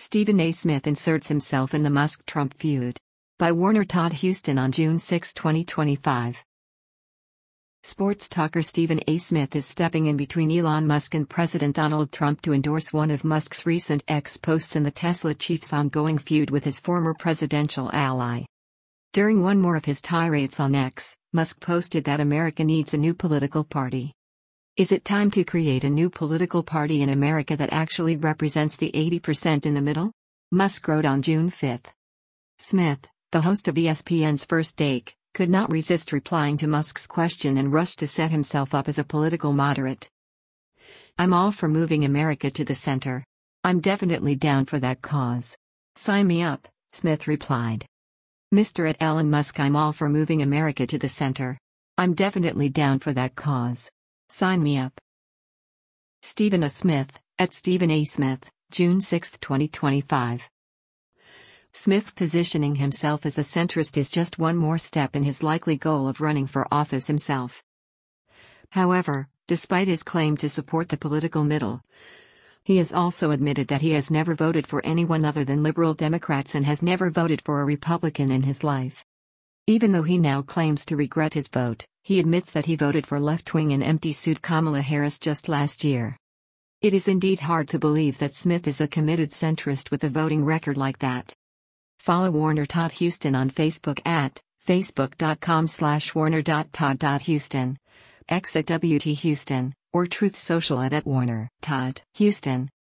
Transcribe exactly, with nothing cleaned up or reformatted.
Stephen A. Smith inserts himself in the Musk-Trump feud. By Warner Todd Huston on June sixth, twenty twenty-five. Sports talker Stephen A. Smith is stepping in between Elon Musk and President Donald Trump to endorse one of Musk's recent X posts in the Tesla chief's ongoing feud with his former presidential ally. During one more of his tirades on X, Musk posted that America needs a new political party. Is it time to create a new political party in America that actually represents the eighty percent in the middle? Musk wrote on June fifth. Smith, the host of E S P N's First Take, could not resist replying to Musk's question and rushed to set himself up as a political moderate. "I'm all for moving America to the center. I'm definitely down for that cause. Sign me up," Smith replied. "Mister at Elon Musk, I'm all for moving America to the center. I'm definitely down for that cause. Sign me up." Stephen A. Smith, at Stephen A. Smith, June sixth, twenty twenty-five. Smith positioning himself as a centrist is just one more step in his likely goal of running for office himself. However, despite his claim to support the political middle, he has also admitted that he has never voted for anyone other than liberal Democrats and has never voted for a Republican in his life. Even though he now claims to regret his vote, he admits that he voted for left-wing and empty-suit Kamala Harris just last year. It is indeed hard to believe that Smith is a committed centrist with a voting record like that. Follow Warner Todd Huston on Facebook at facebook.com slash warner.todd.huston, X at W T Huston, or Truth Social at, at Warner Todd Huston.